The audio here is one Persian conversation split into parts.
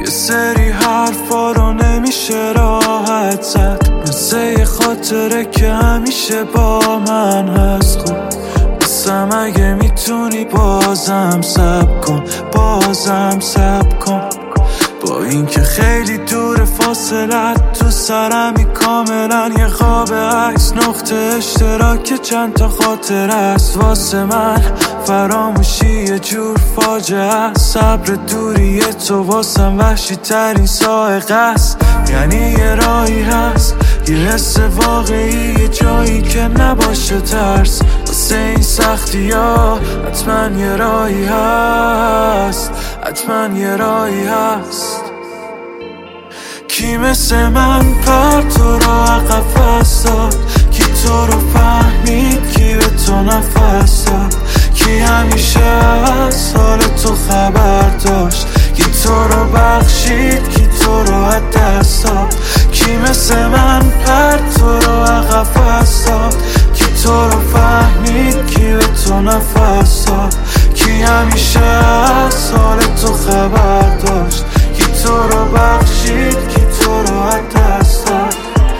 سری حرفا رو نمیشه راحت زد، مثل یه خاطره که همیشه با من هست. خب بسم اگه میتونی بازم صبر کن، بازم صبر کن. با اینکه خیلی دور فاصلت تو سرمی، کاملا یه خواب عکس، نقطه اشتراک چند تا خاطره است. واسه من فراموشی یه جور فاجعه است، صبر دوری تو واسم وحشی ترین سائقه است. یعنی یه راهی هست، یه حس واقعی، یه جایی که نباشه ترس. واسه این سختی ها حتما یه راهی هست، حتما یه راهی هست. کی مثل من تو رو عقب فرستاد، کی تو رو فهمید، کی به تو نفس داد، کی همیشه از حال تو خبر داشت، کی تو رو بخشید، کی تو رو از دست داد. کی مثل من تو رو عقب فرستاد، کی تو رو فهمید، کی به تو نفس داد، کی همیشه از حال تو خبر داشت، کی تو رو بخشید، کی تو رو از دست داد.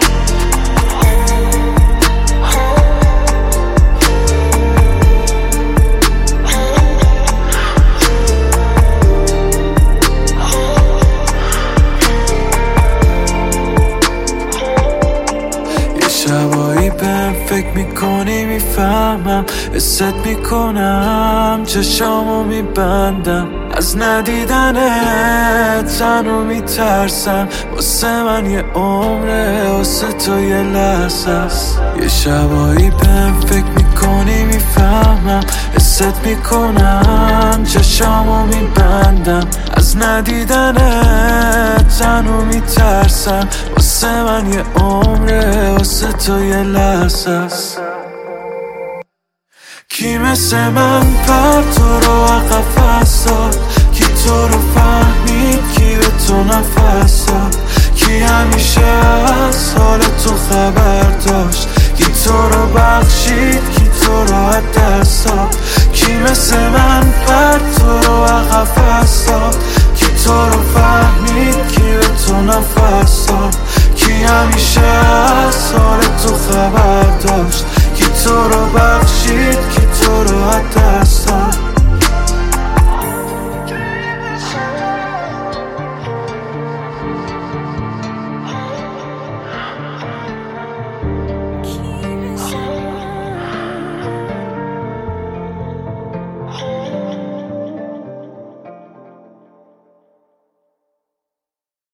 شبایی بهم فکر میکنی، میفهمم حست میکنم، چشامو میبندم از ندیدنت، تنو میترسم. واسه من یه عمره، واسه تو یه لحظه است. یه شبایی بهم فکر میکنی، میفهمم حست میکنم، چشامو میبندم از ندیدنت، تنو میترسم. واسه من یه عمره، واسه تو یه لحظه است. کی مثل من تو رو عقب فرستاد، کی تو رو فهمید، کی به تو نفس داد، کی همیشه از حال تو خبر داشت، کی تو رو بخشید، کی تو رو از دست داد. کی مثل من تو رو عقب فرستاد، کی تو رو فهمید، کی به تو نفس داد، کی همیشه از حال تو خبر داشت، کی تو رو بخشید، کی تو رو از دست داد.